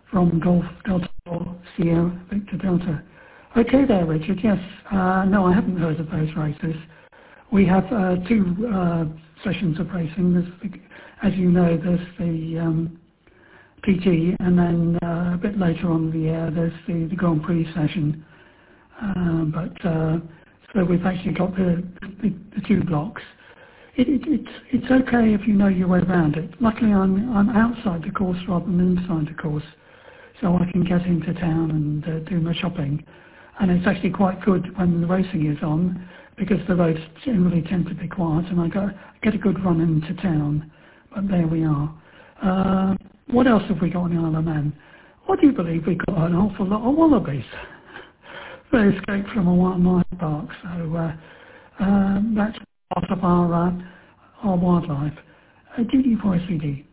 from Golf Delta Sierra Victor Delta. Okay there, Richard. Yes. No, I haven't heard of those races. We have two sessions of racing. As you know, there's the PT, and then a bit later on in the year, there's the Grand Prix session. So we've actually got the two blocks. It's okay if you know your way around it. Luckily, I'm outside the course rather than inside the course, so I can get into town and do my shopping. And it's actually quite good when the racing is on, because the roads generally tend to be quiet, and I get a good run into town. But there we are. What else have we got on the Isle of Man? I do believe we've got an awful lot of wallabies. They escaped from a wildlife park, so that's part of our wildlife. Duty for SVD.